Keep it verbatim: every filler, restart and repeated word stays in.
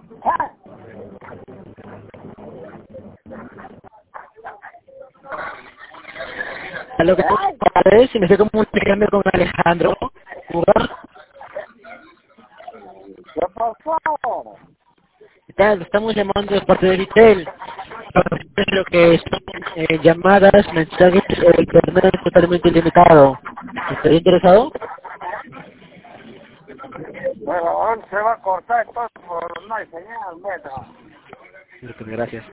A lo que tú si me estoy comunicando con Alejandro Urra. ¿Qué pasó? ¿Qué tal? Estamos llamando de parte de Vitel. Lo que son eh, llamadas, mensajes o internet totalmente ilimitado. ¿Estaría interesado? Pero hoy se va a cortar esto por no hay señal, meta. Gracias.